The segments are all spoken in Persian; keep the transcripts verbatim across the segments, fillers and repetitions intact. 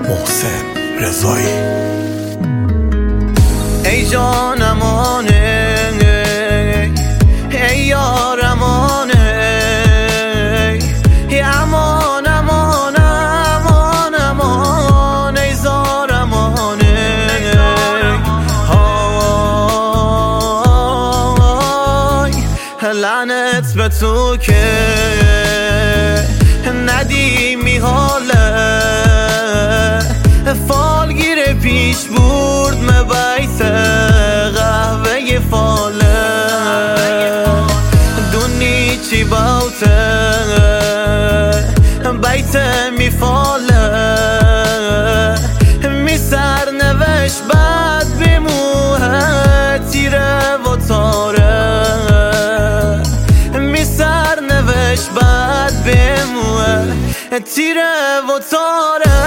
محسن رضایی. ای جانمانه ای یارمانه ای امان امان امان امان ای زارمانه های لعنت به تو که ندیمی حاله فالگیر پیش برد مبیت قهوه فاله دونی چی باوته بیت می فاله می سر نوش بعد بیموه تیره و تاره می سر نوش بعد بیموه تیره و تاره.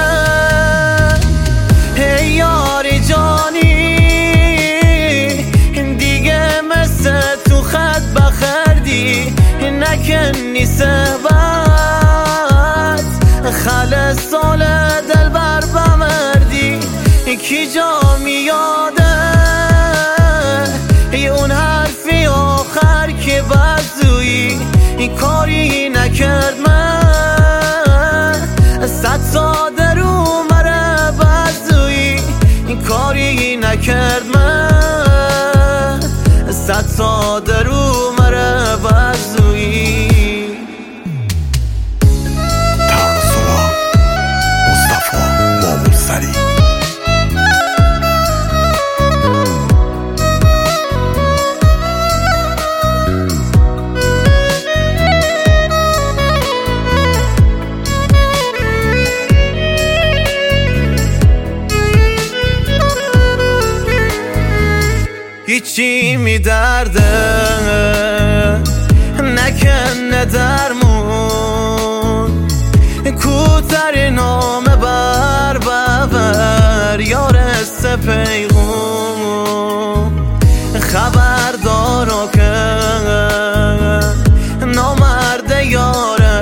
ای یاری جانی دیگه مثل تو خط بخردی نکنی صحبت خل سال دل بر بمردی کی جا میاده اون حرفی آخر که بزویی کاری نکرد من صد ساده رو مره بزویی کاری نکرد من صد ساده رو مره بزویی. ترسولا مصطفی بابوسری. هیچی می درده نکنه درمون کوتر نام بر ببر یار سپیغون خبردارو که نامرد یاره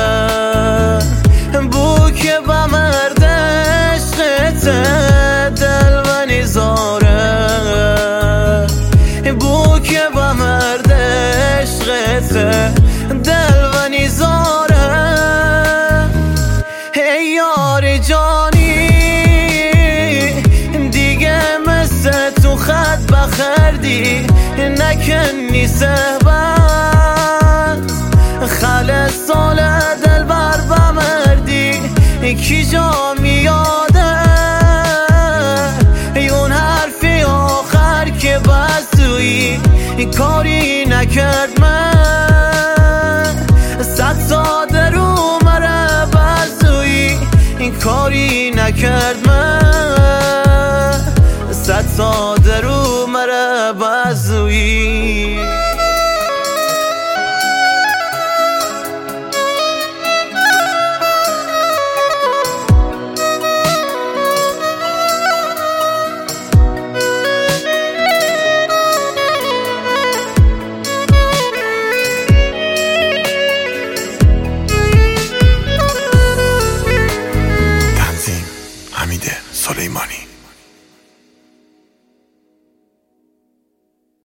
بو که بمرد عشقت دل و نیزاره بو که با مرد عشقت دل و نیزاره. ای یار جانی دیگه مثل تو خط بخردی نکنی صحبت خل سال دل بر بمردی کی جا میاده اون حرفی آخر که بزویی کاری نکرد من صد ساده رو مره بزویی کاری نکرد من صد ساده